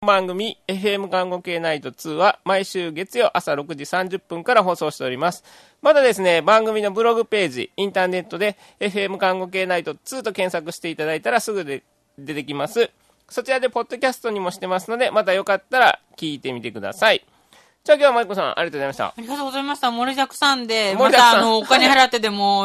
番組 FM 看護系ナイト2は毎週月曜朝6時30分から放送しております。まだですね、番組のブログページ、インターネットで FM 看護系ナイト2と検索していただいたらすぐで出てきます。そちらでポッドキャストにもしてますので、またよかったら聞いてみてください。じゃあ今日はマイコさんありがとうございました。 ありがとうございました。盛りだくさんで、 盛りだくさんまたお金払ってでも、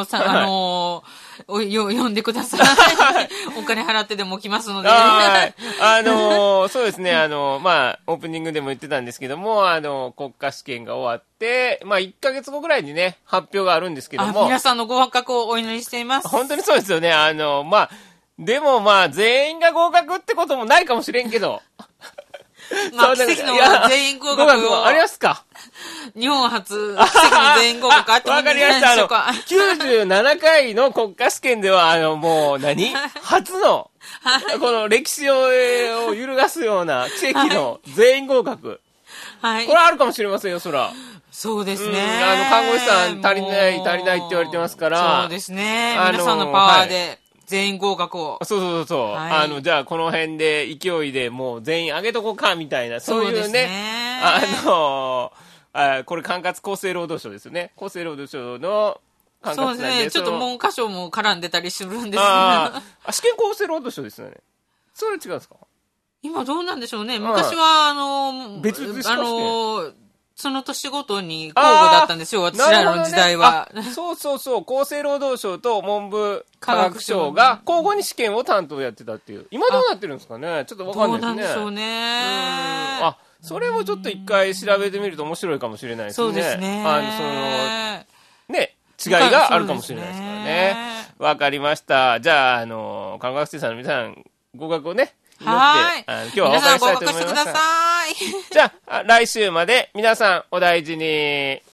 呼んでください。お金払ってでも来ますので。 はい。そうですね、オープニングでも言ってたんですけども、国家試験が終わって、1ヶ月後ぐらいにね、発表があるんですけども。 皆さんのご合格をお祈りしています。 本当にそうですよね。でも全員が合格ってこともないかもしれんけど。 奇跡の全員合格ありますか？ 日本初、奇跡の全員合格あってもいいんじゃないでしょうか。 97回の国家試験では、初の、この歴史を揺るがすような奇跡の全員合格。はい。これあるかもしれませんよ、そら。 そうですね。 看護師さん足りないって言われてますから。 そうですね。皆さんのパワーで。全員合格を。 そう。はい、じゃあこの辺で勢いでもう全員上げとこうかみたいな、そういうね、これ管轄厚生労働省ですよね。厚生労働省の管轄なんで。そうですね。 ちょっと文科省も絡んでたりするんです試験厚生労働省ですよね。それ違うんですか？ 今どうなんでしょうね。昔は別々試験その年ごとに交互だったんですよ、私らの時代は。 そう。厚生労働省と文部科学省が交互に試験を担当やってたっていう。今どうなってるんですかね？ちょっとわかんないですね。 どうなんでしょうね。 それもちょっと一回調べてみると面白いかもしれないですね。 そうですね。 違いがあるかもしれないですからね。わかりました。じゃあ、看護学生さんの皆さん、合格をね、 はい。 今日はお別れしたいと思います。 皆さん合格してください。 じゃあ、来週まで皆さんお大事に。